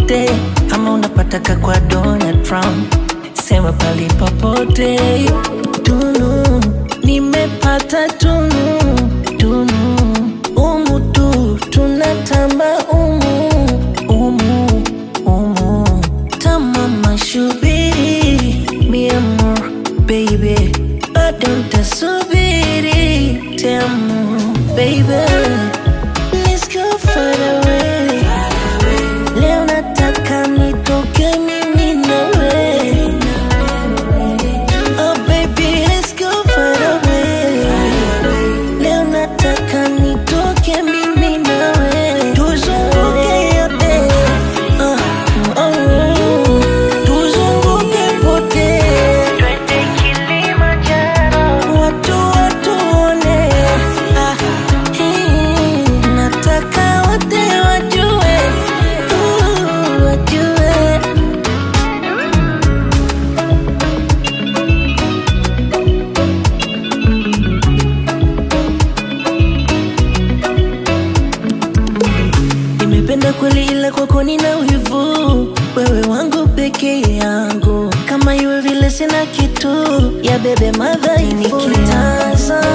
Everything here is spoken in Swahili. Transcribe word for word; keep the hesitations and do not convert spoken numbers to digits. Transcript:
popote, ama unapataka kwa Donald Trump, sema pali popote. Tunu, nimepata tunu, tunu, umu tu, tunatamba umu, umu, umu. Tamama shubiri, mi amor, baby, bado ntasubiri, te amo, baby. Let's go far away, leo nataka nitoke mimi nawe. Oh baby, let's go far away, leo nataka nitoke mimi nawe. Tuzunguke yote, uh, oh, oh. Tuzunguke pote, twende Kilimanjaro, watu watuone. Ah, hii, nataka wote wajue, uh, wajue. Nimependa kweli ila kwako nina wivu, wewe wangu peke yangu, kama iwe vile sina kitu ya bebe madhaifu. Nikitazama